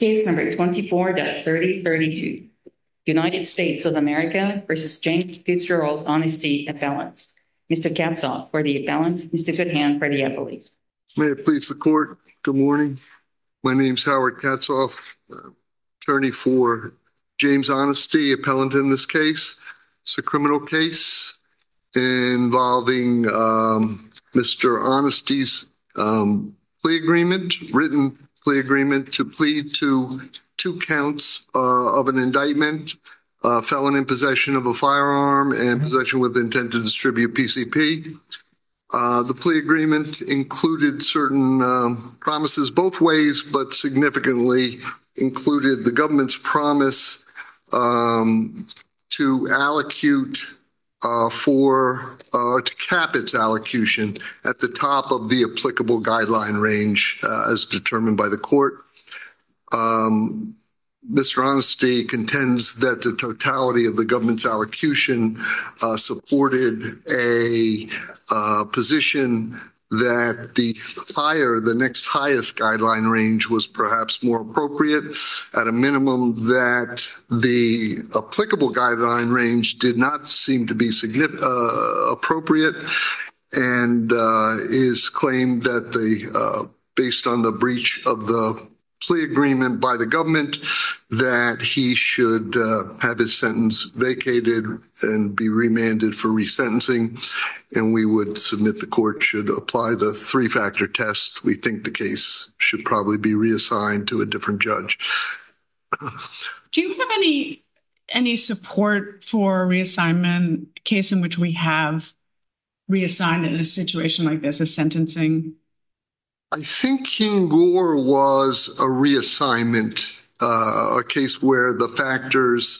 Case number 24-3032, United States of America versus James Fitzgerald Honesty Appellant. Mr. Katzoff for the appellant, Mr. Goodhand for the appellate. May it please the court, good morning. My name's Howard Katzoff, attorney for James Honesty, appellant in this case. It's a criminal case involving Mr. Honesty's plea agreement, written plea agreement to plead to 2 counts of an indictment, felon in possession of a firearm and possession with intent to distribute PCP. The plea agreement included certain promises both ways, but significantly included the government's promise to allocute to cap its allocution at the top of the applicable guideline range as determined by the court. Mr. Honesty contends that the totality of the government's allocution supported a position that the next highest guideline range was perhaps more appropriate. At a minimum, that the applicable guideline range did not seem to be appropriate, and is claimed that based on the breach of the plea agreement by the government, that he should have his sentence vacated and be remanded for resentencing. And we would submit the court should apply the 3-factor test. We think the case should probably be reassigned to a different judge. Do you have any support for reassignment, a case in which we have reassigned in a situation like this, a sentencing? I think King Gore was a reassignment, a case where the factors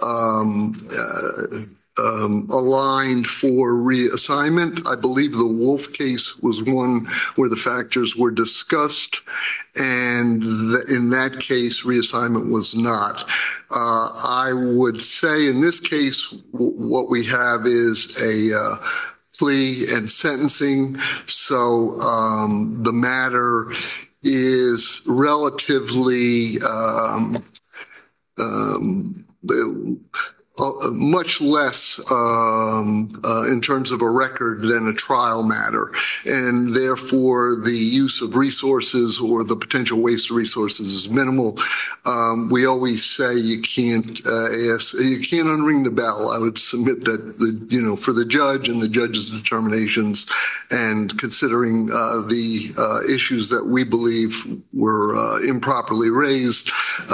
aligned for reassignment. I believe the Wolf case was one where the factors were discussed, and in that case, reassignment was not. I would say in this case, what we have is a plea and sentencing, so the matter is relatively much less in terms of a record than a trial matter, and therefore the use of resources or the potential waste of resources is minimal. We always say you can't unring the bell. I would submit that for the judge and the judge's determinations, and considering the issues that we believe were improperly raised,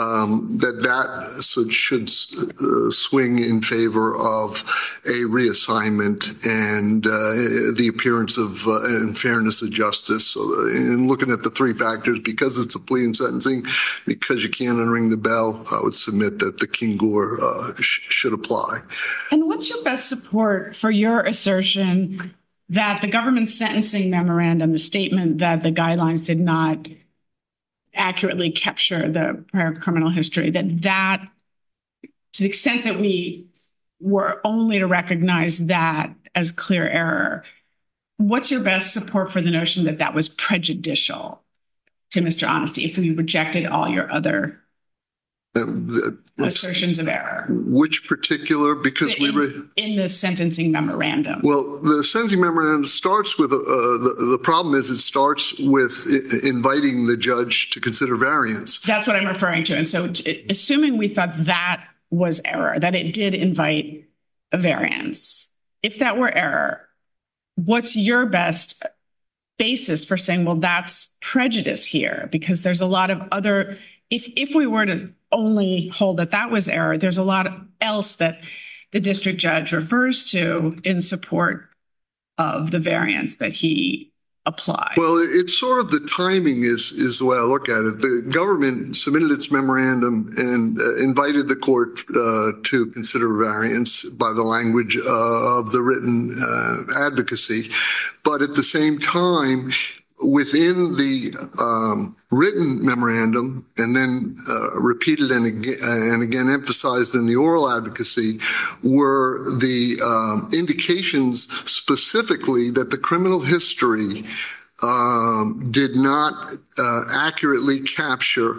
that should swing in favor of a reassignment and the appearance of and fairness of justice. So in looking at the 3 factors, because it's a plea and sentencing, because you can't unring the bell, I would submit that the King Gore should apply. And what's your best support for your assertion that the government's sentencing memorandum, the statement that the guidelines did not accurately capture the prior criminal history, that to the extent that we were only to recognize that as clear error, what's your best support for the notion that that was prejudicial to Mr. Honesty if we rejected all your other assertions of error? Which particular? Because in the sentencing memorandum. Well, the sentencing memorandum starts with the problem is it starts with inviting the judge to consider variance. That's what I'm referring to. And so assuming we thought that was error, that it did invite a variance, if that were error, what's your best basis for saying, well, that's prejudice here? Because there's a lot of other, if we were to only hold that was error, there's a lot else that the district judge refers to in support of the variance that he applied. Well, it's sort of the timing is the way I look at it. The government submitted its memorandum and invited the court to consider variance by the language of the written advocacy. But at the same time, within the written memorandum, and then repeated and again emphasized in the oral advocacy, were the indications specifically that the criminal history did not accurately capture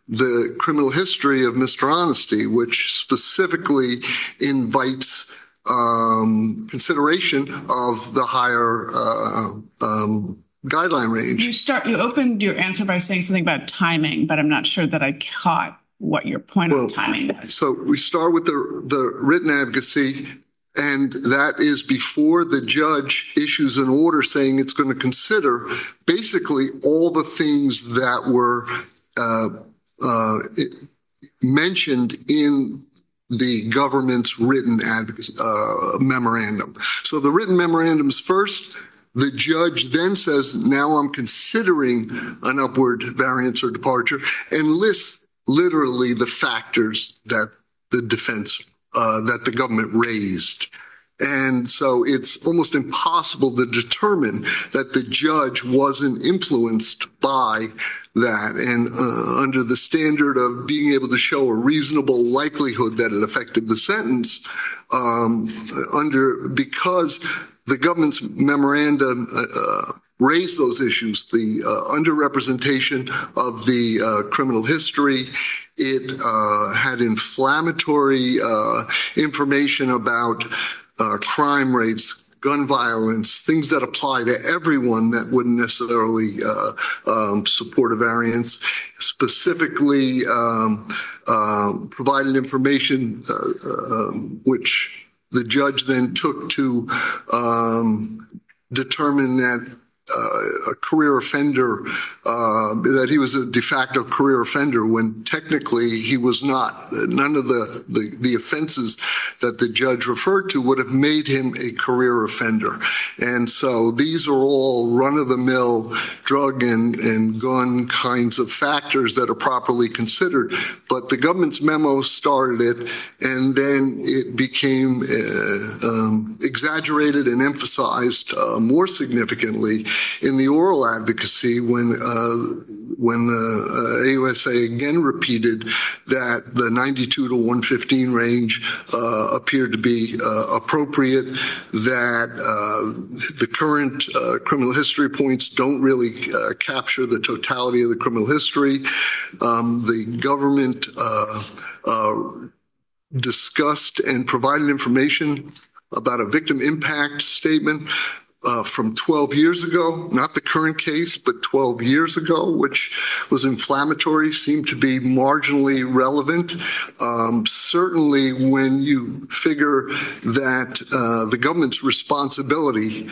the criminal history of Mr. Honesty, which specifically invites consideration of the higher guideline range. You opened your answer by saying something about timing, but I'm not sure that I caught what your point on timing was. So we start with the written advocacy, and that is before the judge issues an order saying it's going to consider basically all the things that were mentioned in the government's written memorandum. So the written memorandums first. The judge then says, now I'm considering an upward variance or departure, and lists literally the factors that the defense, that the government raised. And so it's almost impossible to determine that the judge wasn't influenced by that. And under the standard of being able to show a reasonable likelihood that it affected the sentence, because the government's memorandum raised those issues, the underrepresentation of the criminal history. It had inflammatory information about crime rates, gun violence, things that apply to everyone that wouldn't necessarily support a variance. Specifically provided information which the judge then took to determine that a career offender, that he was a de facto career offender when technically he was not. None of the offenses that the judge referred to would have made him a career offender. And so these are all run-of-the-mill drug and gun kinds of factors that are properly considered. But the government's memo started it, and then it became exaggerated and emphasized more significantly in the oral advocacy when the AUSA again repeated that the 92 to 115 range appeared to be appropriate, that the current criminal history points don't really capture the totality of the criminal history. The government discussed and provided information about a victim impact statement from 12 years ago, not the current case, but 12 years ago, which was inflammatory, seemed to be marginally relevant. Certainly when you figure that the government's responsibility,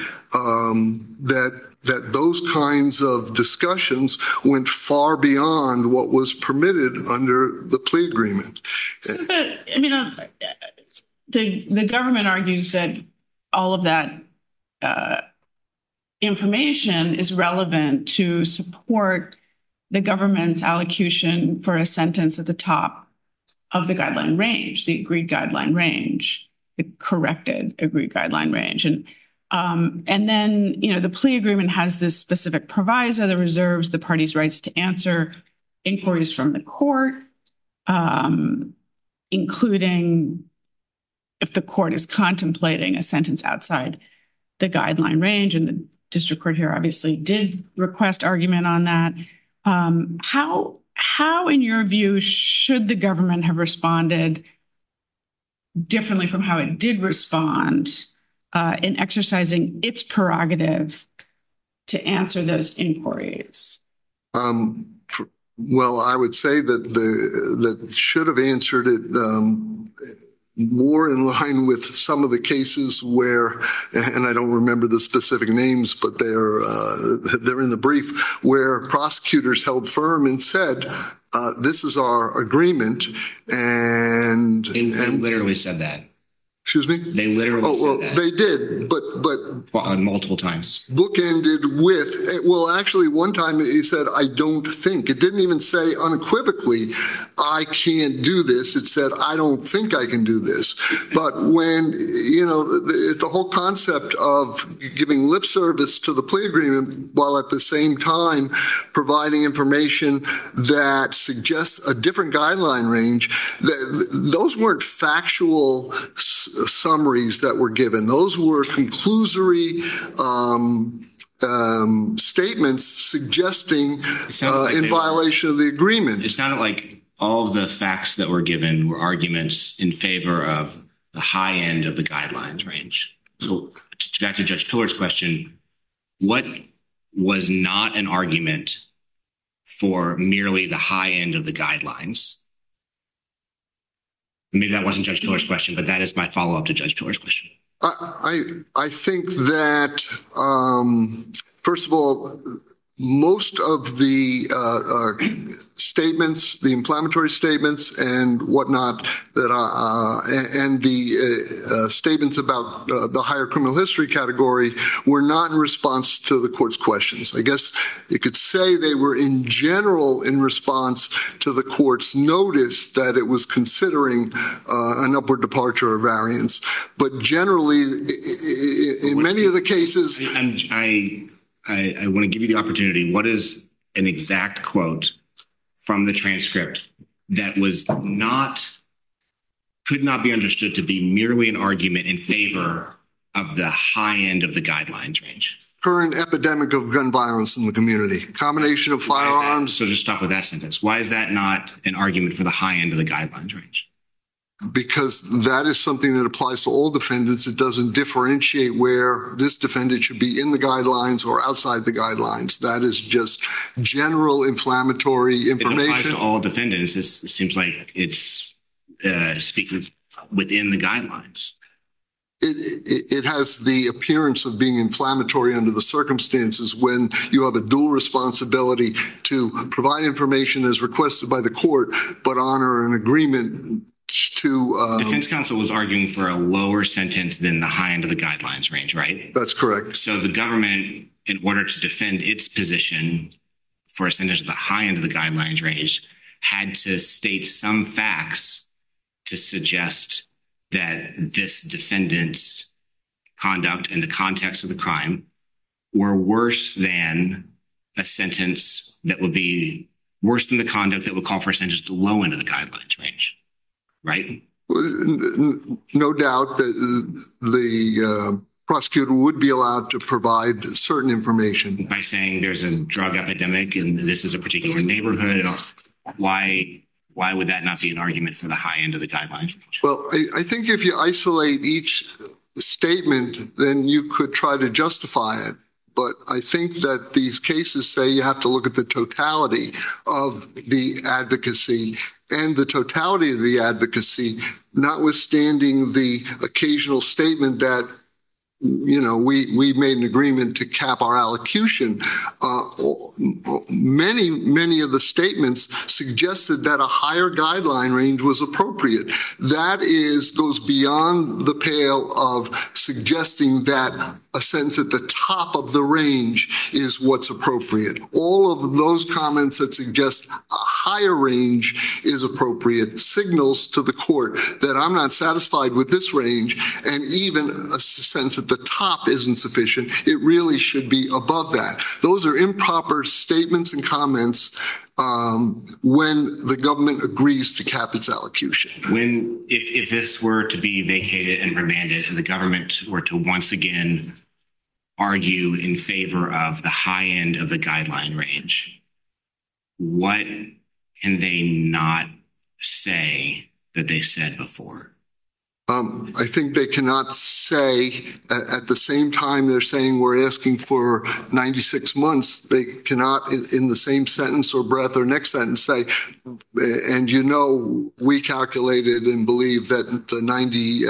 that those kinds of discussions went far beyond what was permitted under the plea agreement. So the government argues that all of that information is relevant to support the government's allocution for a sentence at the top of the guideline range, the agreed guideline range, the corrected agreed guideline range. And then, the plea agreement has this specific proviso that reserves the parties' rights to answer inquiries from the court, including if the court is contemplating a sentence outside the guideline range. And the district court here obviously did request argument on that. How, in your view, should the government have responded differently from how it did respond in exercising its prerogative to answer those inquiries? Well, I would say that should have answered it more in line with some of the cases where, and I don't remember the specific names, but they're in the brief, where prosecutors held firm and said, this is our agreement. And they literally said that. Excuse me? They literally said that. They did, but multiple times. Bookended with, well, actually one time he said, I don't think. It didn't even say unequivocally, I can't do this. It said, I don't think I can do this. But when, the whole concept of giving lip service to the plea agreement while at the same time providing information that suggests a different guideline range, those weren't factual summaries that were given. Those were conclusory statements suggesting in violation of the agreement. It sounded like all of the facts that were given were arguments in favor of the high end of the guidelines range. So back to Judge Pillar's question, what was not an argument for merely the high end of the guidelines? Maybe that wasn't Judge Pillar's question, but that is my follow-up to Judge Pillar's question. I think that, first of all, most of the statements, the inflammatory statements and whatnot, and the statements about the higher criminal history category were not in response to the court's questions. I guess you could say they were in general in response to the court's notice that it was considering an upward departure or variance. But generally, in many of the cases, I want to give you the opportunity. What is an exact quote from the transcript that could not be understood to be merely an argument in favor of the high end of the guidelines range? Current epidemic of gun violence in the community, combination of firearms. So just stop with that sentence. Why is that not an argument for the high end of the guidelines range? Because that is something that applies to all defendants. It doesn't differentiate where this defendant should be in the guidelines or outside the guidelines. That is just general inflammatory information. It applies to all defendants. It seems like it's speaking within the guidelines. It has the appearance of being inflammatory under the circumstances when you have a dual responsibility to provide information as requested by the court, but honor an agreement to... Defense counsel was arguing for a lower sentence than the high end of the guidelines range, right? That's correct. So the government, in order to defend its position for a sentence at the high end of the guidelines range, had to state some facts to suggest that this defendant's conduct in the context of the crime were worse than a sentence that would be worse than the conduct that would call for a sentence at the low end of the guidelines range. Right? No doubt that the prosecutor would be allowed to provide certain information. By saying there's a drug epidemic and this is a particular neighborhood, why would that not be an argument for the high end of the guidelines range? Well, I think if you isolate each statement, then you could try to justify it. But I think that these cases say you have to look at the totality of the advocacy, and the totality of the advocacy, notwithstanding the occasional statement that, you know, we made an agreement to cap our allocution. Many of the statements suggested that a higher guideline range was appropriate. That goes beyond the pale of suggesting that a sentence at the top of the range is what's appropriate. All of those comments that suggest a higher range is appropriate signals to the court that I'm not satisfied with this range, and even a sentence at the top isn't sufficient. It really should be above that. Those are improper statements and comments when the government agrees to cap its allocution. If this were to be vacated and remanded and the government were to once again argue in favor of the high end of the guideline range, what can they not say that they said before? I think they cannot say at the same time they're saying we're asking for 96 months. They cannot in the same sentence or breath or next sentence say, and you know, we calculated and believe that the 92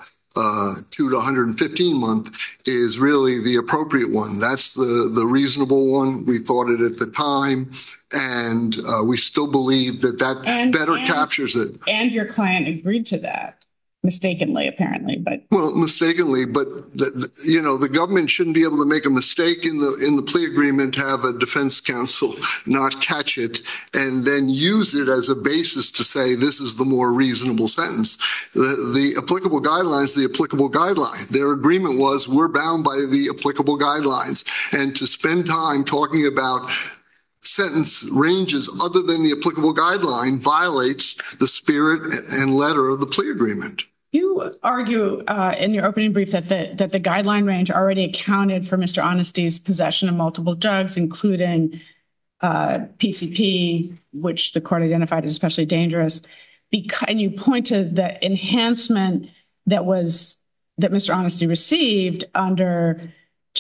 to 115 month is really the appropriate one. That's the reasonable one. We thought it at the time, and we still believe that better captures it. And your client agreed to that. Mistakenly, apparently, but mistakenly, but you know, the government shouldn't be able to make a mistake in the plea agreement, have a defense counsel not catch it, and then use it as a basis to say this is the more reasonable sentence. The applicable guidelines, the applicable guideline. Their agreement was we're bound by the applicable guidelines, and to spend time talking about sentence ranges other than the applicable guideline violates the spirit and letter of the plea agreement. You argue in your opening brief that the guideline range already accounted for Mr. Honesty's possession of multiple drugs, including PCP, which the court identified as especially dangerous. And you point to the enhancement that Mr. Honesty received under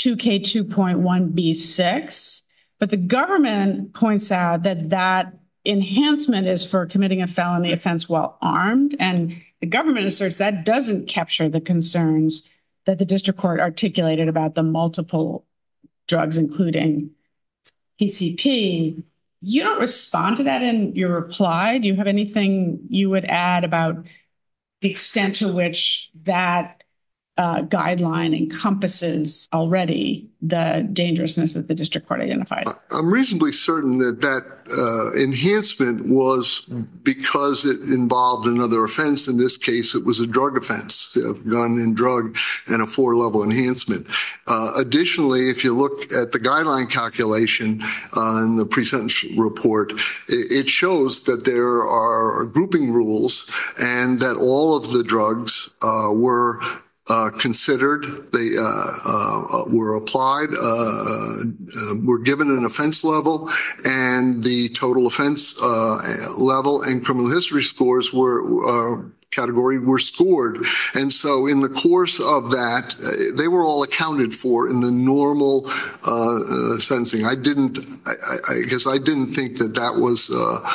2K2.1B6. But the government points out that that enhancement is for committing a felony offense while armed. And the government asserts that doesn't capture the concerns that the district court articulated about the multiple drugs, including PCP. You don't respond to that in your reply. Do you have anything you would add about the extent to which that guideline encompasses already the dangerousness that the district court identified? I'm reasonably certain that enhancement was because it involved another offense. In this case, it was a drug offense, a gun and drug, and a 4-level enhancement. Additionally, if you look at the guideline calculation in the pre-sentence report, it shows that there are grouping rules and that all of the drugs were considered, they were applied, were given an offense level, and the total offense level and criminal history scores were scored. And so in the course of that, they were all accounted for in the normal sentencing. I guess I didn't think that was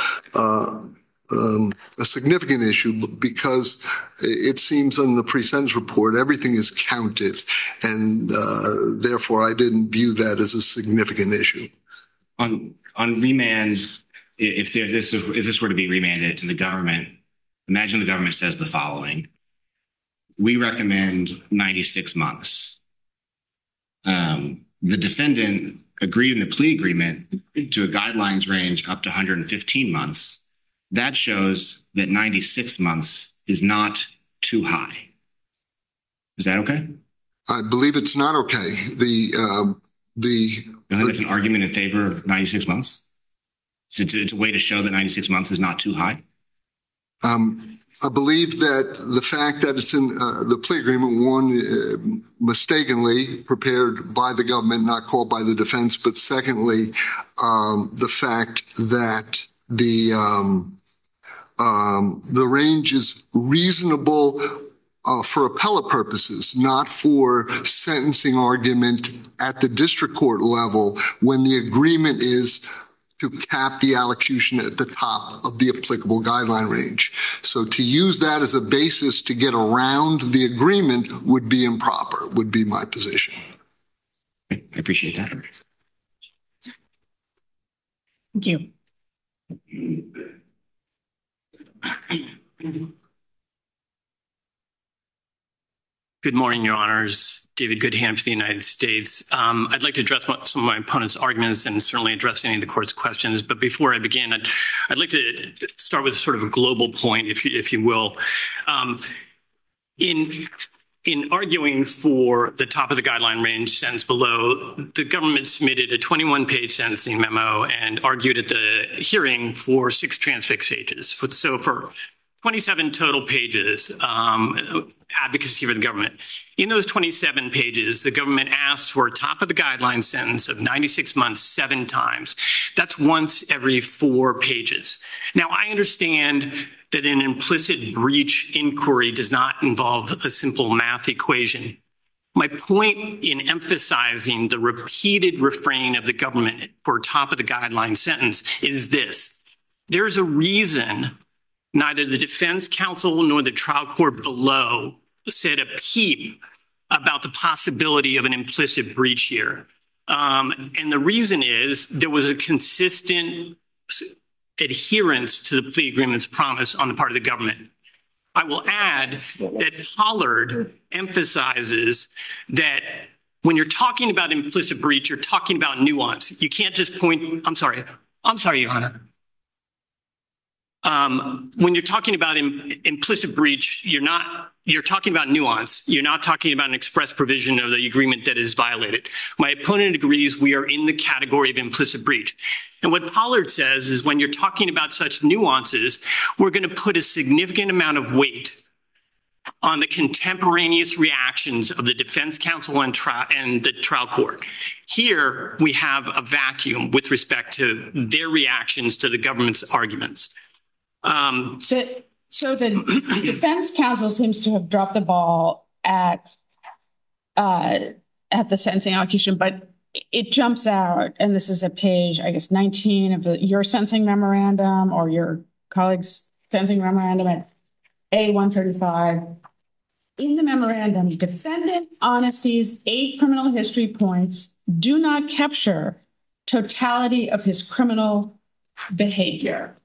a significant issue, because it seems in the pre-sentence report everything is counted, and therefore I didn't view that as a significant issue. On remand, if this were to be remanded to the government, imagine the government says the following: we recommend 96 months. The defendant agreed in the plea agreement to a guidelines range up to 115 months. That shows that 96 months is not too high. Is that okay? I believe it's not okay. I think it's an argument in favor of 96 months. It's a way to show that 96 months is not too high. I believe that the fact that it's in the plea agreement, one, mistakenly prepared by the government, not called by the defense, but secondly, the fact that the range is reasonable for appellate purposes, not for sentencing argument at the district court level, when the agreement is to cap the allocution at the top of the applicable guideline range. So to use that as a basis to get around the agreement would be improper, would be my position. I appreciate that. Thank you. Good morning, Your Honors. David Goodhand for the United States. I'd like to address some of my opponent's arguments and certainly address any of the court's questions. But before I begin, I'd like to start with sort of a global point, if you will. In arguing for the top of the guideline range sentence below, the government submitted a 21-page sentencing memo and argued at the hearing for 6 transfix pages. So for 27 total pages, advocacy for the government. In those 27 pages, the government asked for a top of the guideline sentence of 96 months 7 times. That's once every 4 pages. Now, I understand that an implicit breach inquiry does not involve a simple math equation. My point in emphasizing the repeated refrain of the government for top of the guideline sentence is this: there's a reason neither the defense counsel nor the trial court below said a peep about the possibility of an implicit breach here. And the reason is there was a consistent adherence to the plea agreement's promise on the part of the government. I will add that Pollard emphasizes that when you're talking about implicit breach, you're talking about nuance. You can't just point, I'm sorry, Your Honor. When you're talking about implicit breach, you're talking about nuance. You're not talking about an express provision of the agreement that is violated. My opponent agrees we are in the category of implicit breach. And what Pollard says is when you're talking about such nuances, we're going to put a significant amount of weight on the contemporaneous reactions of the defense counsel and the trial court. Here, we have a vacuum with respect to their reactions to the government's arguments. So the defense counsel seems to have dropped the ball at the sentencing allocution, but it jumps out, and this is at page, I guess, 19 of your sentencing memorandum or your colleague's sentencing memorandum at A135. In the memorandum, defendant Honesty's 8 criminal history points do not capture totality of his criminal behavior.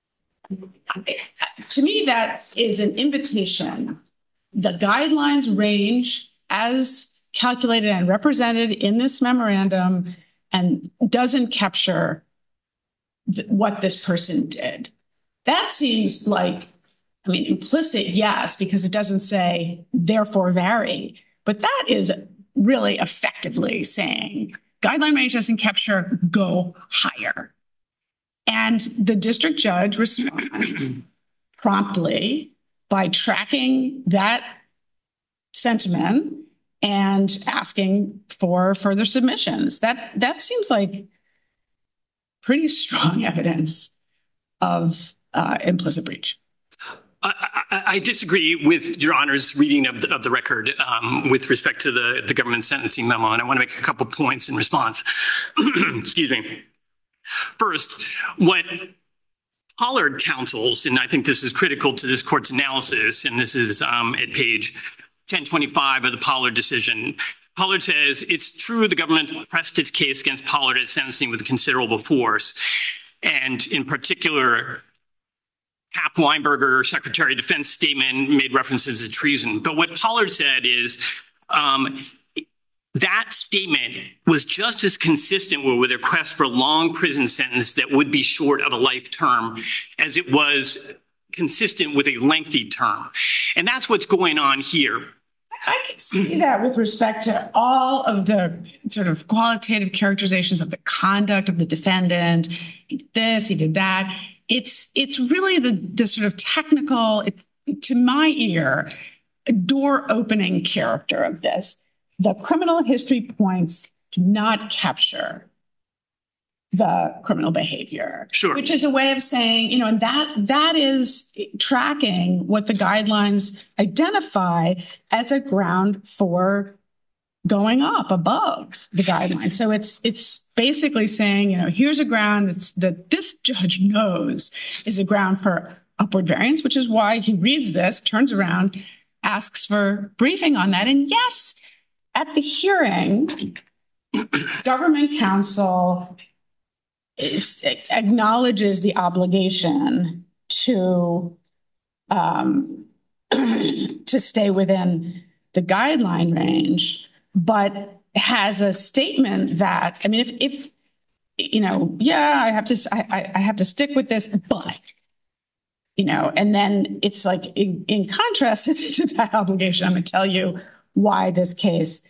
To me, that is an invitation. The guidelines range as calculated and represented in this memorandum and doesn't capture what this person did. That seems like, I mean, implicit, yes, because it doesn't say therefore vary, but that is really effectively saying guideline range doesn't capture, go higher. And the district judge responds promptly by tracking that sentiment and asking for further submissions. That seems like pretty strong evidence of implicit breach. I disagree with Your Honor's reading of the record with respect to the government sentencing memo, and I want to make a couple points in response. Excuse me. First, what Pollard counsels, and I think this is critical to this court's analysis, and this is at page 1025 of the Pollard decision. Pollard says, it's true the government pressed its case against Pollard at sentencing with considerable force. And in particular, Hap Weinberger, Secretary of Defense statement made references to treason. But what Pollard said is that statement was just as consistent with a request for a long prison sentence that would be short of a life term as it was consistent with a lengthy term. And that's what's going on here. I can see that with respect to all of the sort of qualitative characterizations of the conduct of the defendant. He did this, he did that. It's really the sort of technical, to my ear, door-opening character of this. The criminal history points do not capture the criminal behavior. Sure. Which is a way of saying, and that is tracking what the guidelines identify as a ground for going up above the guidelines. So it's basically saying, here's a ground that this judge knows is a ground for upward variance, which is why he reads this, turns around, asks for briefing on that. And yes, at the hearing, government counsel acknowledges the obligation to stay within the guideline range, but has a statement that, I mean, if I have to stick with this, but, and then it's like in contrast to that obligation, I'm going to tell you why this case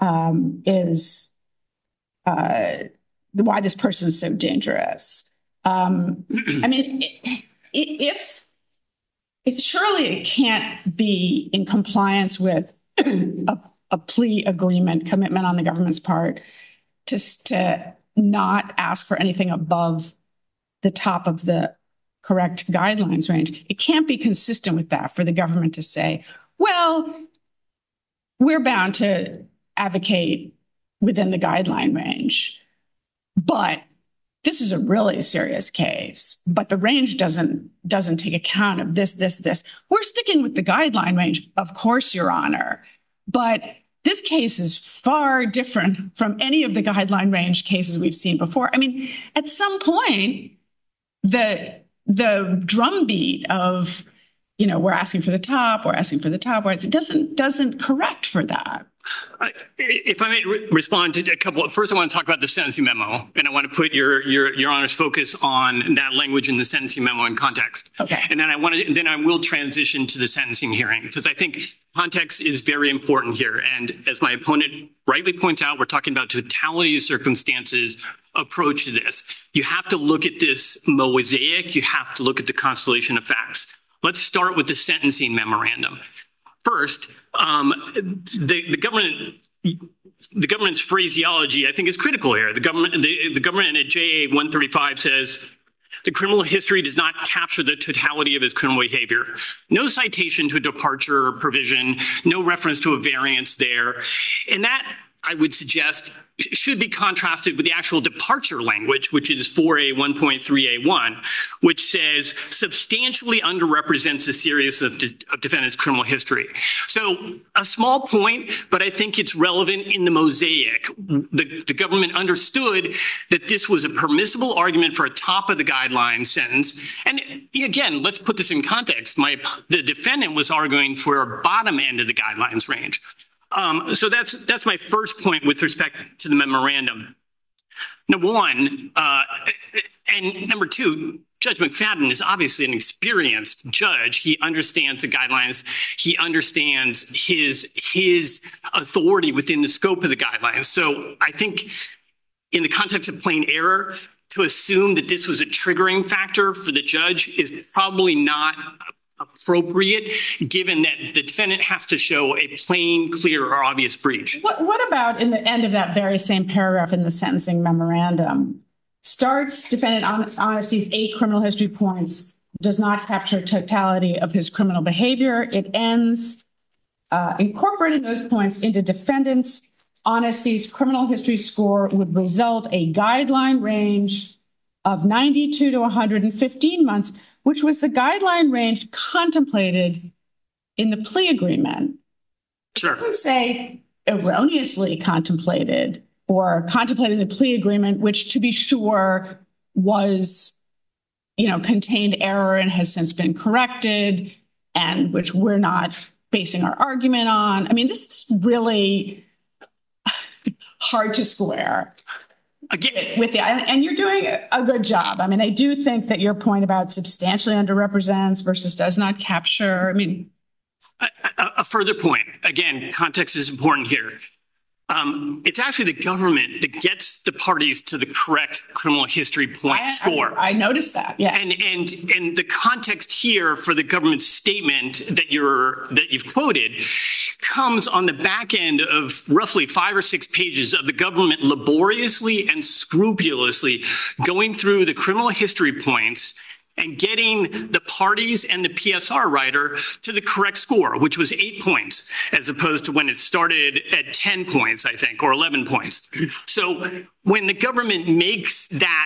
why this person is so dangerous. I mean, if surely it can't be in compliance with a plea agreement commitment on the government's part to not ask for anything above the top of the correct guidelines range. It can't be consistent with that for the government to say, well, we're bound to advocate within the guideline range, but this is a really serious case, but the range doesn't take account of this. We're sticking with the guideline range, of course, Your Honor, but this case is far different from any of the guideline range cases we've seen before. I mean, at some point, the drumbeat of, we're asking for the top, it doesn't correct for that. If I may respond to a couple, first I want to talk about the sentencing memo, and I want to put your Honor's focus on that language in the sentencing memo in context. Okay. And then I will transition to the sentencing hearing, because I think context is very important here. And as my opponent rightly points out, we're talking about totality of circumstances approach to this. You have to look at this mosaic. You have to look at the constellation of facts. Let's start with the sentencing memorandum. First, the government's phraseology, I think, is critical here. The government at JA 135 says the criminal history does not capture the totality of his criminal behavior. No citation to a departure provision, no reference to a variance there. And that, I would suggest, should be contrasted with the actual departure language, which is 4A 1.3A1, which says substantially underrepresents the seriousness of defendant's criminal history. So a small point, but I think it's relevant in the mosaic. The government understood that this was a permissible argument for a top of the guideline sentence. And again, let's put this in context. The defendant was arguing for a bottom end of the guidelines range. So that's my first point with respect to the memorandum. Number one, and number two, Judge McFadden is obviously an experienced judge. He understands the guidelines. He understands his authority within the scope of the guidelines. So I think in the context of plain error, to assume that this was a triggering factor for the judge is probably not appropriate, given that the defendant has to show a plain, clear, or obvious breach. What about in the end of that very same paragraph in the sentencing memorandum? Starts defendant honesty's 8 criminal history points, does not capture totality of his criminal behavior. It ends incorporating those points into defendant's honesty's criminal history score would result a guideline range of 92 to 115 months, which was the guideline range contemplated in the plea agreement. Sure. It doesn't say erroneously contemplated or contemplated the plea agreement, which to be sure was, contained error and has since been corrected, and which we're not basing our argument on. I mean, this is really hard to square. Again, and you're doing a good job. I mean, I do think that your point about substantially underrepresents versus does not capture, a further point, again, context is important here. It's actually the government that gets the parties to the correct criminal history point score. I noticed that, yeah. And the context here for the government statement that you've quoted comes on the back end of roughly 5 or 6 pages of the government laboriously and scrupulously going through the criminal history points and getting the parties and the PSR writer to the correct score, which was 8 points, as opposed to when it started at 10 points, I think, or 11 points. So when the government makes that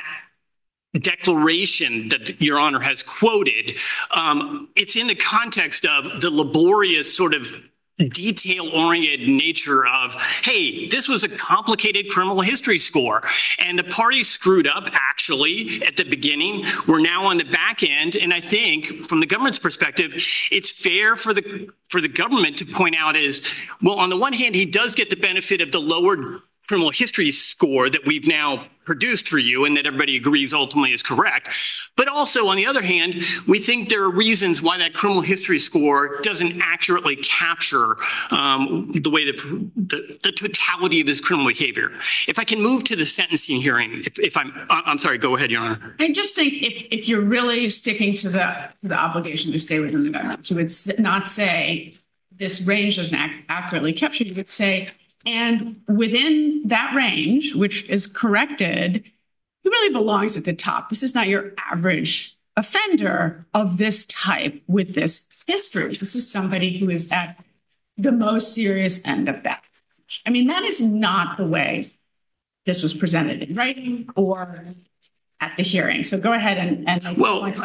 declaration that Your Honor has quoted, it's in the context of the laborious sort of detail-oriented nature of, hey, this was a complicated criminal history score, and the parties screwed up actually at the beginning. We're now on the back end, and I think from the government's perspective, it's fair for the government to point out is, well, on the one hand, he does get the benefit of the lower criminal history score that we've now produced for you and that everybody agrees ultimately is correct. But also, on the other hand, we think there are reasons why that criminal history score doesn't accurately capture the way that the totality of his criminal behavior. If I can move to the sentencing hearing, I'm sorry, go ahead, Your Honor. I just think if you're really sticking to the obligation to stay within the guidelines, you would not say this range doesn't accurately capture. You would say, and within that range, which is corrected, he really belongs at the top. This is not your average offender of this type with this history. This is somebody who is at the most serious end of that. I mean, that is not the way this was presented in writing or at the hearing. So go ahead and well, I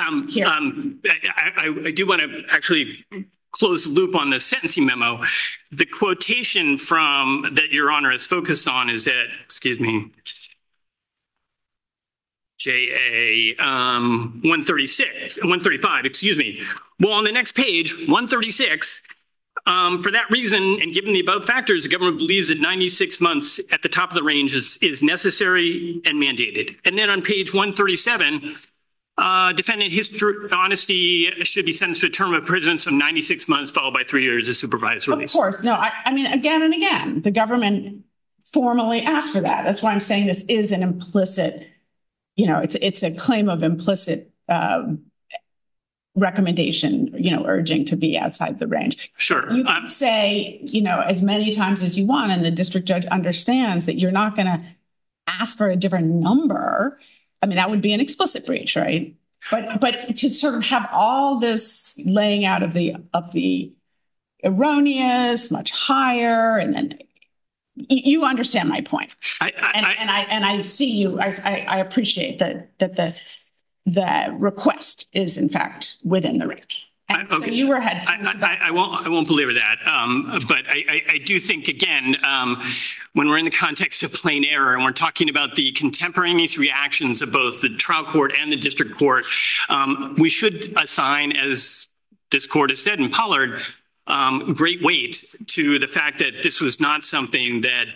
do want to actually close the loop on the sentencing memo. The quotation from that Your Honor is focused on is at, JA 135, Well, on the next page, 136, for that reason, and given the above factors, the government believes that 96 months at the top of the range is necessary and mandated. And then on page 137, defendant honesty should be sentenced to a term of prison of 96 months followed by 3 years of supervised release. Of course. No, I mean, again and again, the government formally asked for that. That's why I'm saying this is an implicit, it's a claim of implicit recommendation, urging to be outside the range. Sure. You can say, as many times as you want, and the district judge understands that you're not going to ask for a different number. I mean, that would be an explicit breach, right? But to sort of have all this laying out of the erroneous, much higher, and then you understand my point. I see you. I appreciate that the request is in fact within the range. So you were ahead. I won't belabor that. But I do think, again, when we're in the context of plain error and we're talking about the contemporaneous reactions of both the trial court and the district court, we should assign, as this court has said in Pollard, great weight to the fact that this was not something that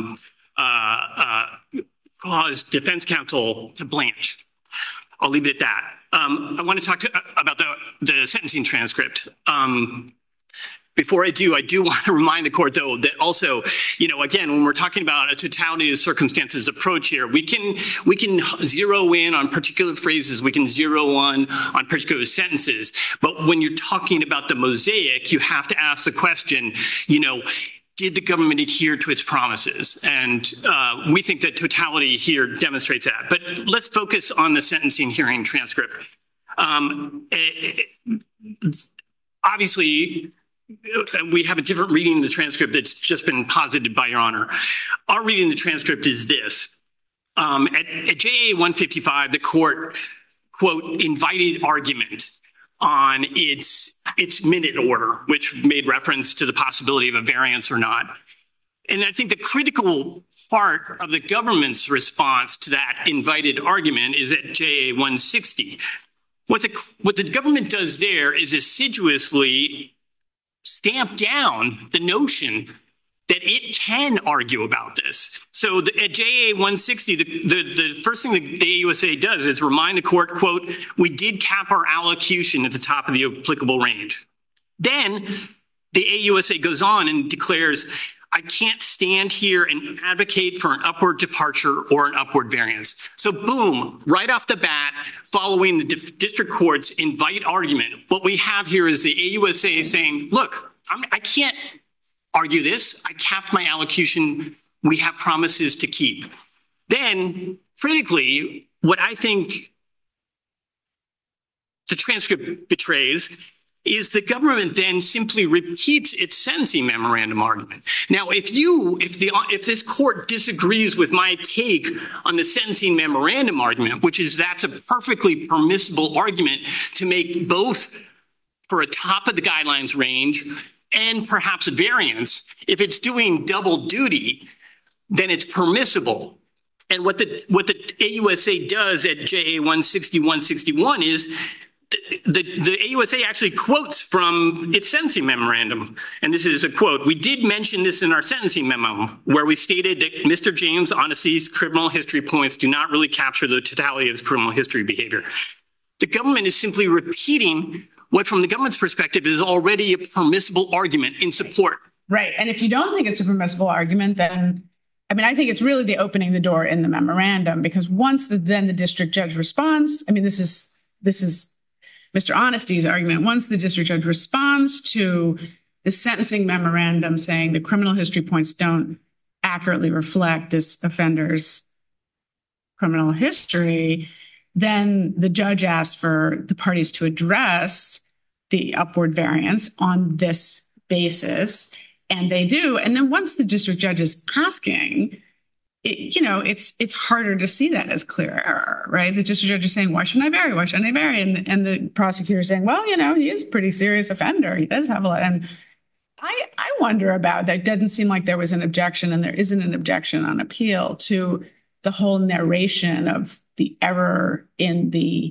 caused defense counsel to blanch. I'll leave it at that. I want to talk about the sentencing transcript. Before I do want to remind the court, though, that also, again, when we're talking about a totality of circumstances approach here, we can zero in on particular phrases. We can zero on particular sentences. But when you're talking about the mosaic, you have to ask the question, did the government adhere to its promises? And we think that totality here demonstrates that. But let's focus on the sentencing hearing transcript. Obviously, we have a different reading of the transcript that's just been posited by Your Honor. Our reading of the transcript is this. At JA 155, the court, quote, invited argument on its minute order, which made reference to the possibility of a variance or not. And I think the critical part of the government's response to that invited argument is at JA 160. What the government does there is assiduously stamp down the notion that it can argue about this. So at JA 160, the first thing the AUSA does is remind the court, quote, we did cap our allocution at the top of the applicable range. Then the AUSA goes on and declares, I can't stand here and advocate for an upward departure or an upward variance. So boom, right off the bat, following the district court's invite argument, what we have here is the AUSA saying, look, I can't argue this. I capped my allocution. We have promises to keep. Then, critically, what I think the transcript betrays is the government then simply repeats its sentencing memorandum argument. Now, if this court disagrees with my take on the sentencing memorandum argument, which is that's a perfectly permissible argument to make both for a top of the guidelines range and perhaps a variance, if it's doing double duty, then it's permissible. And what the AUSA does at JA 160, 161 is the AUSA actually quotes from its sentencing memorandum. And this is a quote. We did mention this in our sentencing memo, where we stated that Mr. James Honesty's criminal history points do not really capture the totality of his criminal history behavior. The government is simply repeating what, from the government's perspective, is already a permissible argument in support. Right. And if you don't think it's a permissible argument, then, I think it's really the opening the door in the memorandum, because once then the district judge responds, this is Mr. Honesty's argument. Once the district judge responds to the sentencing memorandum saying the criminal history points don't accurately reflect this offender's criminal history, then the judge asks for the parties to address the upward variance on this basis, and they do. And then once the district judge is asking, it's harder to see that as clear error, right? The district judge is saying, why shouldn't I vary? Why shouldn't I vary? And the prosecutor is saying, well, he is a pretty serious offender. He does have a lot. And I wonder about that. It doesn't seem like there was an objection, and there isn't an objection on appeal to the whole narration of the error in the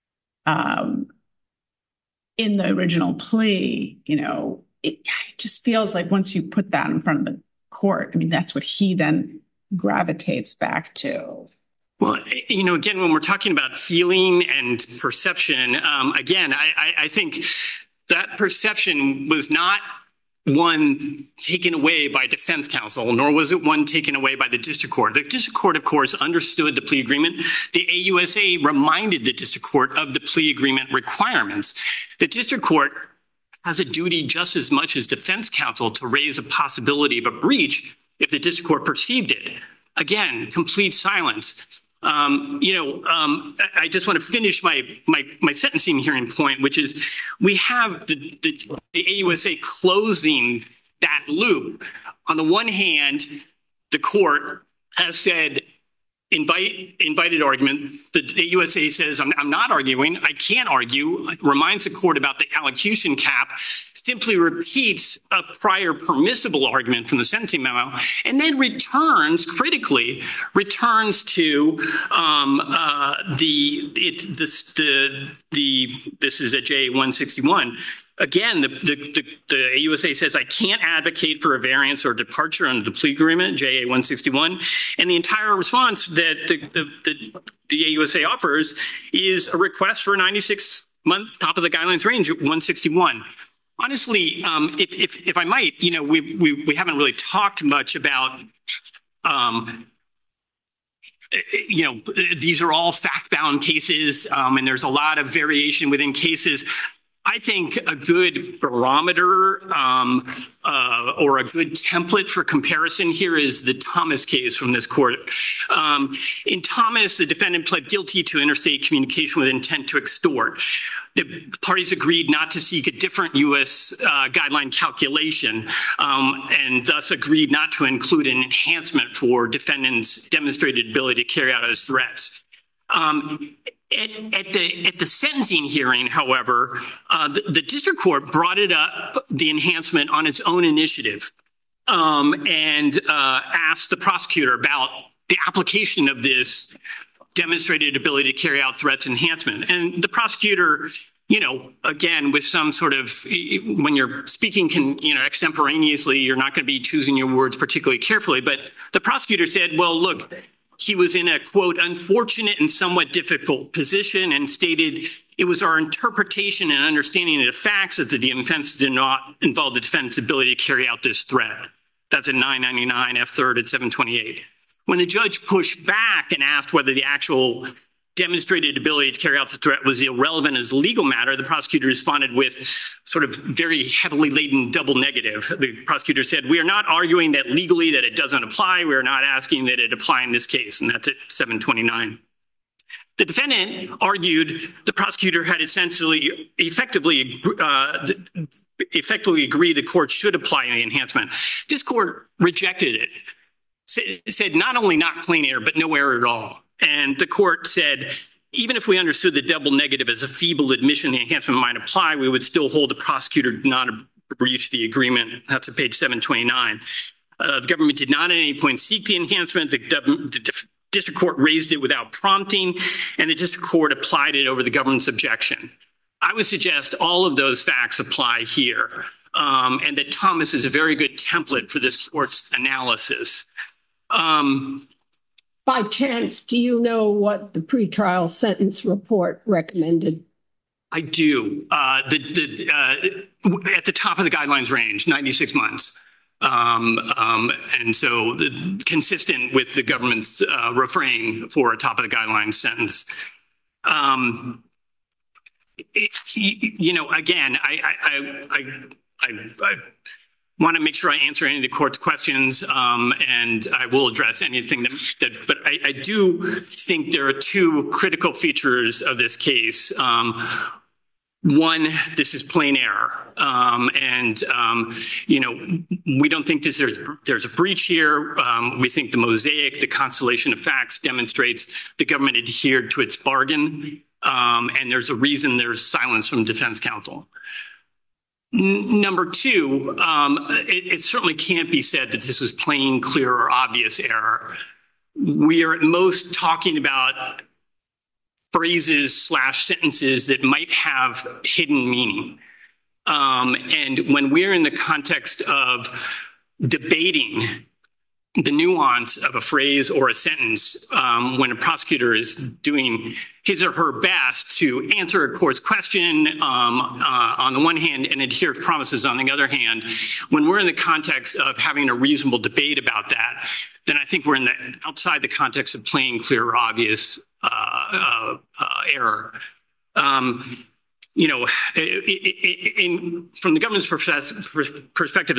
original plea. It just feels like once you put that in front of the court, that's what he then gravitates back to. Well, again, when we're talking about feeling and perception, again, I think that perception was not one taken away by defense counsel, nor was it one taken away by the district court. The district court, of course, understood the plea agreement. The AUSA reminded the district court of the plea agreement requirements. The district court has a duty just as much as defense counsel to raise a possibility of a breach if the district court perceived it. Again, complete silence. I just want to finish my sentencing hearing point, which is we have the AUSA closing that loop. On the one hand, the court has said, invited argument. The AUSA says, I'm not arguing. I can't argue. Reminds the court about the allocution cap. Simply repeats a prior permissible argument from the sentencing memo, and then returns to this is at JA 161. Again, the AUSA says, I can't advocate for a variance or departure under the plea agreement, JA 161. And the entire response that the AUSA offers is a request for a 96-month top of the guidelines range at 161. Honestly, if I might, we haven't really talked much about, these are all fact-bound cases, and there's a lot of variation within cases. I think a good barometer or a good template for comparison here is the Thomas case from this court. In Thomas, the defendant pled guilty to interstate communication with intent to extort. The parties agreed not to seek a different U.S. guideline calculation and thus agreed not to include an enhancement for defendant's demonstrated ability to carry out his threats. At the sentencing hearing, however, the district court brought it up, the enhancement, on its own initiative and asked the prosecutor about the application of this demonstrated ability to carry out threats enhancement. And the prosecutor, again, with some sort of, when you're speaking extemporaneously, you're not going to be choosing your words particularly carefully. But the prosecutor said, well, look, he was in a, quote, unfortunate and somewhat difficult position, and stated it was our interpretation and understanding of the facts that the offense did not involve the defendant's ability to carry out this threat. That's at 999 F3rd at 728. When the judge pushed back and asked whether the actual demonstrated ability to carry out the threat was irrelevant as a legal matter, the prosecutor responded with sort of very heavily laden double negative. The prosecutor said, we are not arguing that legally that it doesn't apply. We are not asking that it apply in this case. And that's at 729. The defendant argued the prosecutor had essentially effectively agreed the court should apply the enhancement. This court rejected it. It said not only not plain error, but no error at all. And the court said, even if we understood the double negative as a feeble admission the enhancement might apply, we would still hold the prosecutor did not breach the agreement. That's at page 729. The government did not at any point seek the enhancement. The district court raised it without prompting, and the district court applied it over the government's objection. I would suggest all of those facts apply here, and that Thomas is a very good template for this court's analysis. By chance, do you know what the pretrial sentence report recommended? I do. At the top of the guidelines range, 96 months. And so consistent with the government's refrain for a top of the guidelines sentence. Again, I want to make sure I answer any of the court's questions, and I will address anything but I do think there are two critical features of this case. One, this is plain error. We don't think there's a breach here. We think the mosaic, the constellation of facts demonstrates the government adhered to its bargain. And there's a reason there's silence from defense counsel. Number two, it certainly can't be said that this was plain, clear, or obvious error. We are at most talking about phrases / sentences that might have hidden meaning. And when we're in the context of debating the nuance of a phrase or a sentence when a prosecutor is doing his or her best to answer a court's question on the one hand and adhere to promises on the other hand. When we're in the context of having a reasonable debate about that, then I think we're outside the context of plain, clear, or obvious error. From the government's perspective,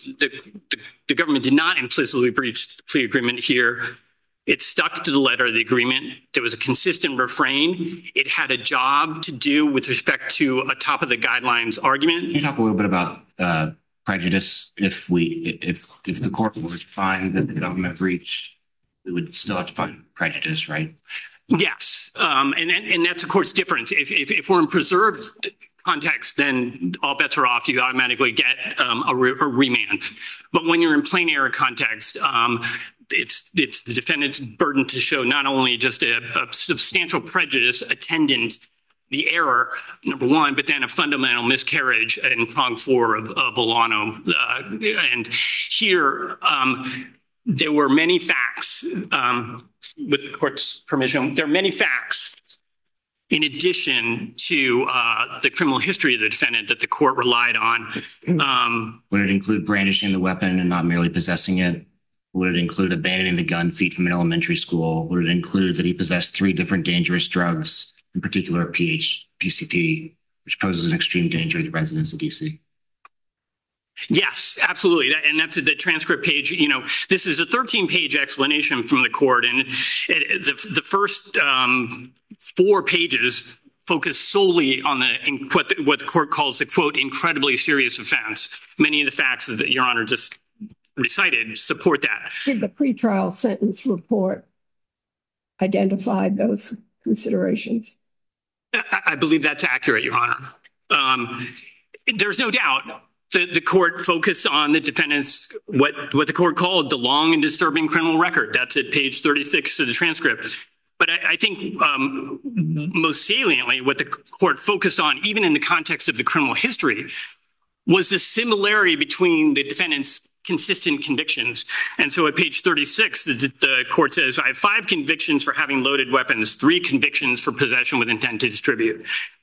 the government did not implicitly breach the plea agreement here. It stuck to the letter of the agreement. There was a consistent refrain. It had a job to do with respect to a top of the guidelines argument. Can you talk a little bit about prejudice? If the court were to find that the government breached, we would still have to find prejudice, right? Yes, and that's of course different. If we're in preserved context, then all bets are off. You automatically get a remand. But when you're in plain error context, it's the defendant's burden to show not only just a substantial prejudice attendant the error, number one, but then a fundamental miscarriage in prong 4 of Bolano. And here, there were many facts, with the court's permission, there are many facts in addition to the criminal history of the defendant that the court relied on. Would it include brandishing the weapon and not merely possessing it? Would it include abandoning the gun feet from an elementary school? Would it include that he possessed 3 different dangerous drugs, in particular PCP, which poses an extreme danger to the residents of D.C.? Yes, absolutely. And that's the transcript page. This is a 13-page explanation from the court. And the first 4 pages focus solely on what the court calls the, quote, incredibly serious offense. Many of the facts that Your Honor just recited support that. Did the pretrial sentence report identify those considerations? I believe that's accurate, Your Honor. There's no doubt the court focused on the defendant's, what the court called the long and disturbing criminal record. That's at page 36 of the transcript. But I think most saliently, what the court focused on, even in the context of the criminal history, was the similarity between the defendant's consistent convictions. And so at page 36, the court says, I have 5 convictions for having loaded weapons, 3 convictions for possession with intent to distribute.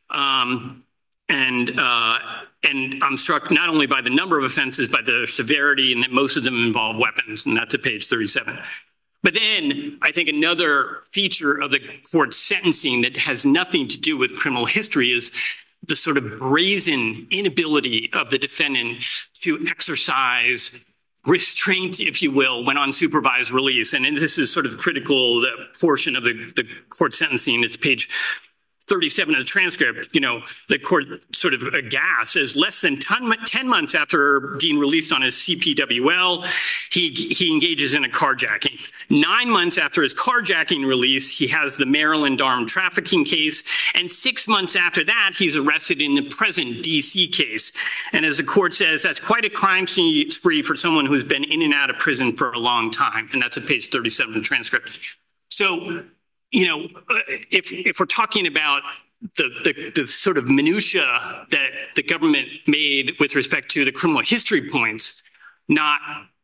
And I'm struck not only by the number of offenses, but the severity, and that most of them involve weapons. And that's at page 37. But then I think another feature of the court's sentencing that has nothing to do with criminal history is the sort of brazen inability of the defendant to exercise restraint, if you will, when on supervised release. And this is sort of critical, the portion of the court sentencing. It's page 37 of the transcript. The court sort of aghast as less than 10 months after being released on his CPWL, he engages in a carjacking. 9 months after his carjacking release, he has the Maryland armed trafficking case. And 6 months after that, he's arrested in the present DC case. And as the court says, that's quite a crime spree for someone who's been in and out of prison for a long time. And that's at page 37 of the transcript. So, if we're talking about the sort of minutia that the government made with respect to the criminal history points, not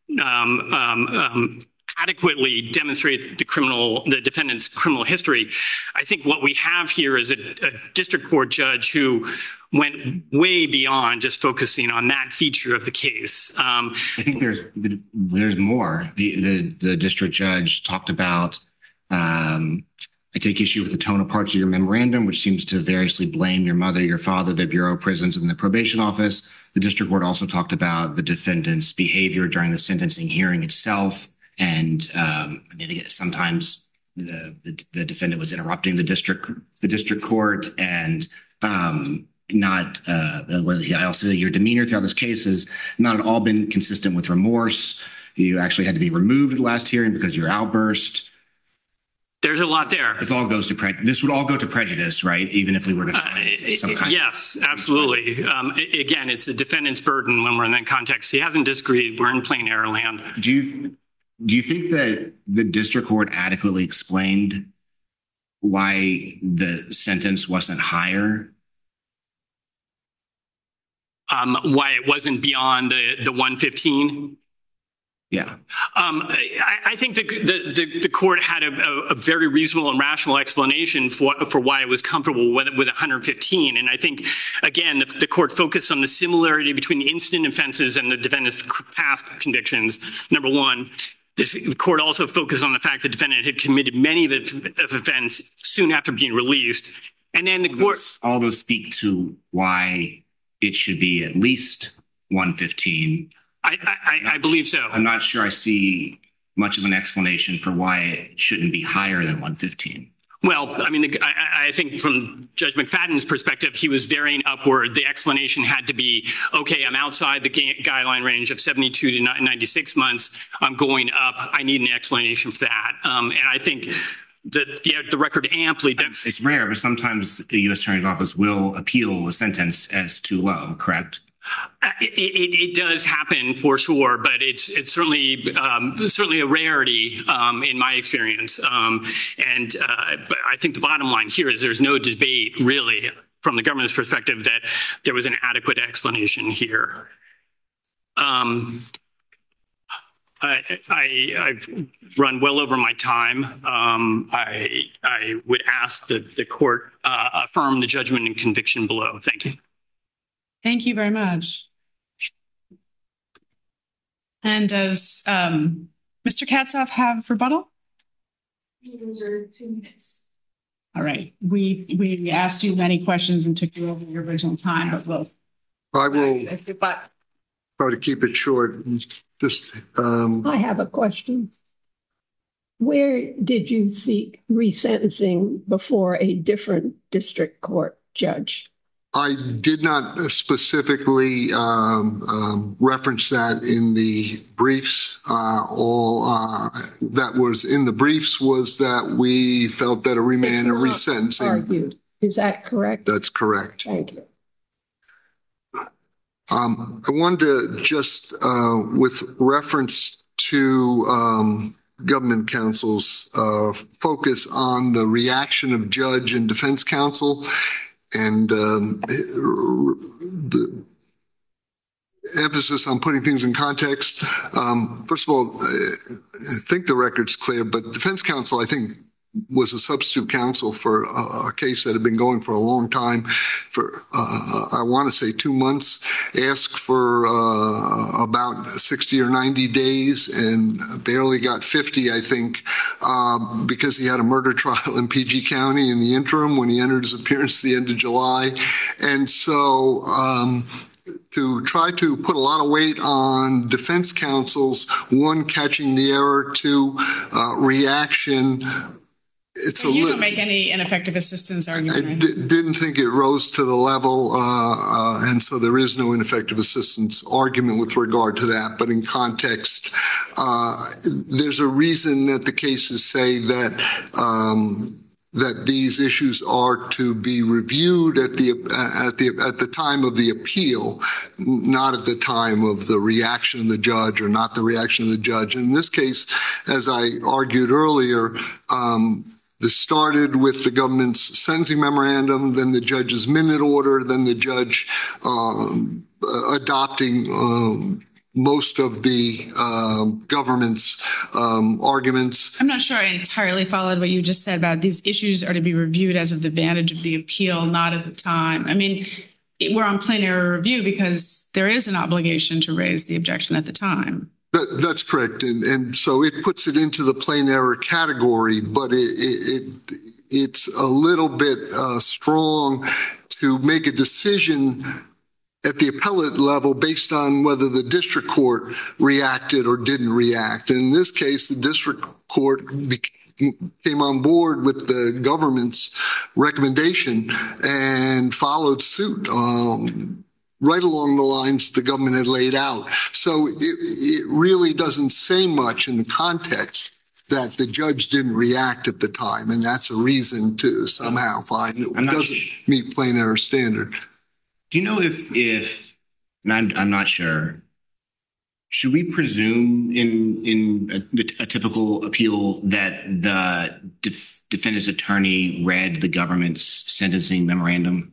adequately demonstrate the defendant's criminal history, I think what we have here is a district court judge who went way beyond just focusing on that feature of the case. I think there's more. The district judge talked about. I take issue with the tone of parts of your memorandum, which seems to variously blame your mother, your father, the Bureau of Prisons, and the probation office. The district court also talked about the defendant's behavior during the sentencing hearing itself. And sometimes the defendant was interrupting the district court, and I also your demeanor throughout this case has not at all been consistent with remorse. You actually had to be removed at the last hearing because of your outburst. There's a lot there. This would all go to prejudice, right? Even if we were to find some kind. Yes, absolutely. Again, it's the defendant's burden when we're in that context. He hasn't disagreed. We're in plain error land. Do you think that the district court adequately explained why the sentence wasn't higher? Why it wasn't beyond the 115? Yeah. I think the court had a very reasonable and rational explanation for why it was comfortable with 115. And I think, again, the court focused on the similarity between the incident offenses and the defendant's past convictions, number one. The court also focused on the fact the defendant had committed many of the offenses soon after being released. And then the court... All those speak to why it should be at least 115. I believe so. I'm not sure I see much of an explanation for why it shouldn't be higher than 115. Well, I mean, I think from Judge McFadden's perspective, he was varying upward. The explanation had to be, okay, I'm outside the guideline range of 72 to 96 months. I'm going up. I need an explanation for that. And I think the record amply... It's rare, but sometimes the U.S. Attorney's Office will appeal a sentence as too low, correct? It does happen for sure, but it's certainly a rarity in my experience. But I think the bottom line here is there's no debate really from the government's perspective that there was an adequate explanation here. I've run well over my time. I would ask that the court affirm the judgment and conviction below. Thank you. Thank you very much. And does Mr. Katzoff have rebuttal? 2 minutes. All right. We asked you many questions and took you over your original time, but I will try to keep it short. I have a question. Where did you seek resentencing before a different district court judge? I did not specifically reference that in the briefs. All that was in the briefs was that we felt that a remand and resentencing. Argued. Is that correct? That's correct. Thank you. I wanted to just, with reference to government counsel's focus on the reaction of judge and defense counsel, and the emphasis on putting things in context. First of all, I think the record's clear, but defense counsel, I think, was a substitute counsel for a case that had been going for a long time, for I want to say 2 months, asked for about 60 or 90 days and barely got 50, I think, because he had a murder trial in PG County in the interim when he entered his appearance at the end of July. And so to try to put a lot of weight on defense counsel's, one, catching the error, two, reaction. You don't make any ineffective assistance argument. I didn't think it rose to the level, and so there is no ineffective assistance argument with regard to that. But in context, there's a reason that the cases say that that these issues are to be reviewed at the time of the appeal, not at the time of the reaction of the judge or not the reaction of the judge. In this case, as I argued earlier, this started with the government's sentencing memorandum, then the judge's minute order, then the judge adopting most of the government's arguments. I'm not sure I entirely followed what you just said about these issues are to be reviewed as of the advantage of the appeal, not at the time. I mean, we're on plain error review because there is an obligation to raise the objection at the time. That's correct. And so it puts it into the plain error category, but it's a little bit strong to make a decision at the appellate level based on whether the district court reacted or didn't react. And in this case, the district court came on board with the government's recommendation and followed suit right along the lines the government had laid out. So it really doesn't say much in the context that the judge didn't react at the time. And that's a reason to somehow find it doesn't meet plain error standard. Do you know if and I'm not sure, should we presume in a typical appeal that the defendant's attorney read the government's sentencing memorandum?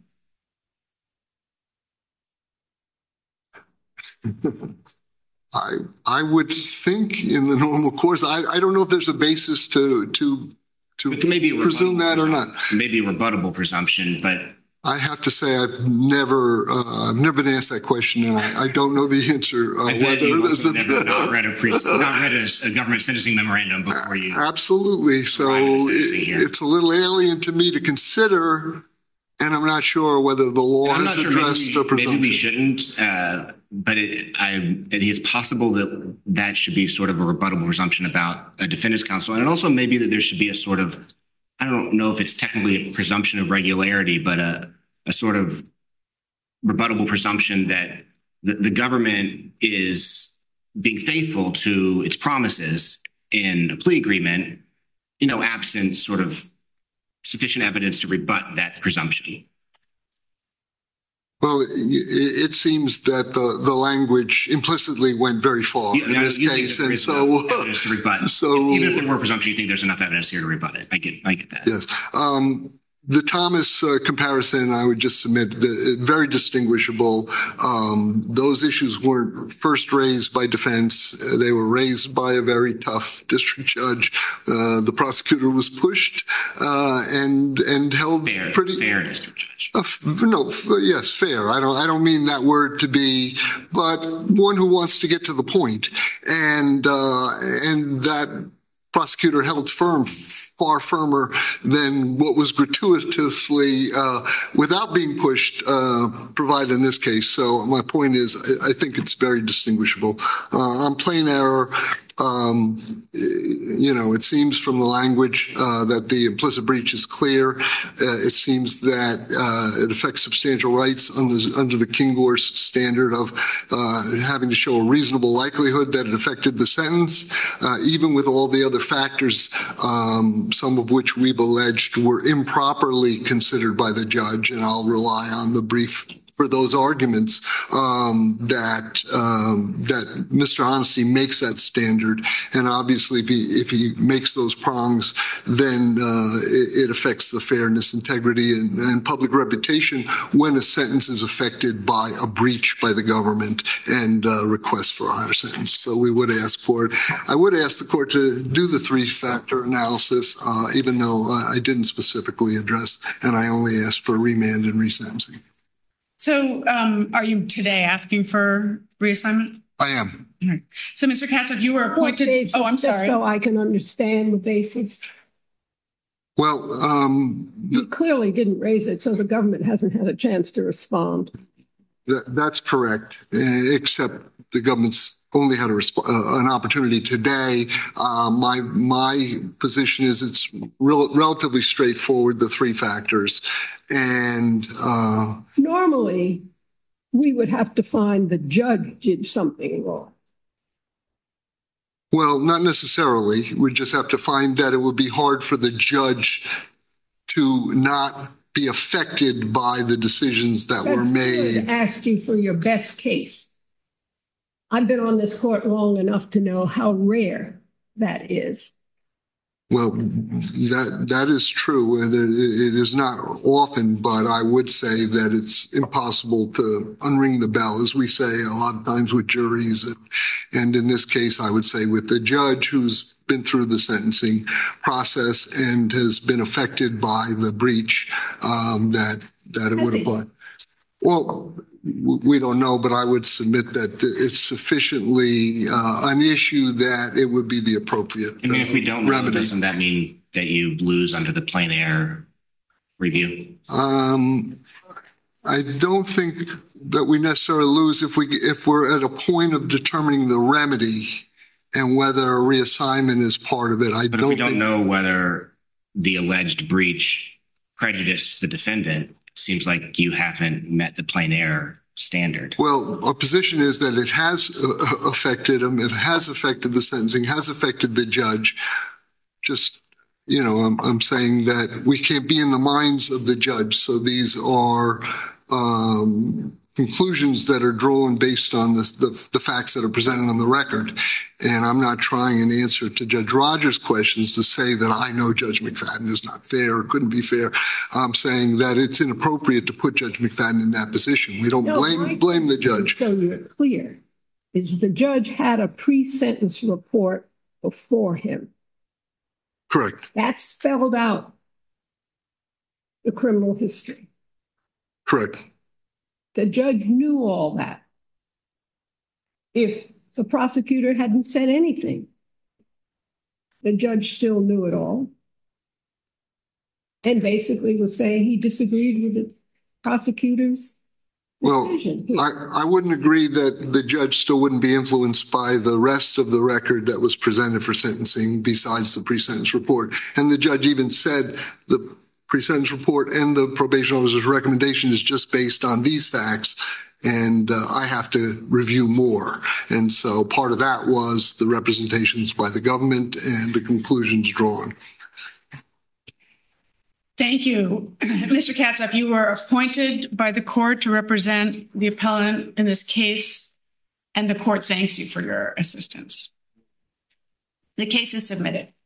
I would think in the normal course, I don't know if there's a basis to maybe presume that or not. Maybe a rebuttable presumption, but I have to say I've never been asked that question, and I don't know the answer. I bet you also never not read a government sentencing memorandum before you. Absolutely. So it's a little alien to me to consider, and I'm not sure whether the law has addressed the presumption. Maybe we shouldn't, but I think it's possible that should be sort of a rebuttable presumption about a defendant's counsel, and also maybe that there should be a sort of, I don't know if it's technically a presumption of regularity, but a sort of rebuttable presumption that the government is being faithful to its promises in a plea agreement, absent sort of sufficient evidence to rebut that presumption. Well, it seems that the language implicitly went very far in this case, and so evidence to rebut. So even if there were presumption, you think there's enough evidence here to rebut it. I get that. Yes. The Thomas comparison, I would just submit, very distinguishable. Those issues weren't first raised by defense. They were raised by a very tough district judge. The prosecutor was pushed and held fair district judge. Yes, fair. I don't mean that word to be, but one who wants to get to the point, and that prosecutor held firm, far firmer than what was gratuitously, without being pushed, provided in this case. So my point is, I think it's very distinguishable. On plain error, it seems from the language that the implicit breach is clear. It seems that it affects substantial rights under the King-Gorse standard of having to show a reasonable likelihood that it affected the sentence, even with all the other factors, some of which we've alleged were improperly considered by the judge, and I'll rely on the brief for those arguments that Mr. Honesty makes that standard, and obviously if he makes those prongs, then it affects the fairness, integrity, and public reputation when a sentence is affected by a breach by the government and request for a higher sentence. So we would ask for it. I would ask the court to do the three-factor analysis, even though I didn't specifically address, and I only asked for remand and resentencing. So are you today asking for reassignment? I am. All right. So, Mr. Katzoff, you were appointed. Basis, I'm sorry. So I can understand the basis. Well, you clearly didn't raise it, so the government hasn't had a chance to respond. That's correct, except the government's only had an opportunity today. My position is it's relatively straightforward, the three factors. And normally, we would have to find the judge did something wrong. Well, not necessarily. We just have to find that it would be hard for the judge to not be affected by the decisions that were made. I asked you for your best case. I've been on this court long enough to know how rare that is. Well, that is true, and it is not often, but I would say that it's impossible to unring the bell, as we say a lot of times with juries, and in this case, I would say with the judge who's been through the sentencing process and has been affected by the breach that it would apply. Well, we don't know, but I would submit that it's sufficiently an issue that it would be the appropriate remedy. If we don't know, doesn't that mean that you lose under the plain error review? I don't think that we necessarily lose if we're at a point of determining the remedy and whether a reassignment is part of it. But if we don't know whether the alleged breach prejudiced the defendant, seems like you haven't met the plain error standard. Well, our position is that it has affected him. It has affected the sentencing, has affected the judge. Just, I'm saying that we can't be in the minds of the judge. So these are conclusions that are drawn based on the facts that are presented on the record. And I'm not trying in answer to Judge Rogers' questions to say that I know Judge McFadden is not fair or couldn't be fair. I'm saying that it's inappropriate to put Judge McFadden in that position. We don't blame the judge. So you're clear is the judge had a pre-sentence report before him. Correct. That spelled out the criminal history. Correct. The judge knew all that. If the prosecutor hadn't said anything, the judge still knew it all and basically was saying he disagreed with the prosecutor's decision. I wouldn't agree that the judge still wouldn't be influenced by the rest of the record that was presented for sentencing besides the pre-sentence report. And the judge even said the pre-sentence report and the probation officer's recommendation is just based on these facts, and I have to review more. And so part of that was the representations by the government and the conclusions drawn. Thank you. Mr. Katzoff, you were appointed by the court to represent the appellant in this case, and the court thanks you for your assistance. The case is submitted.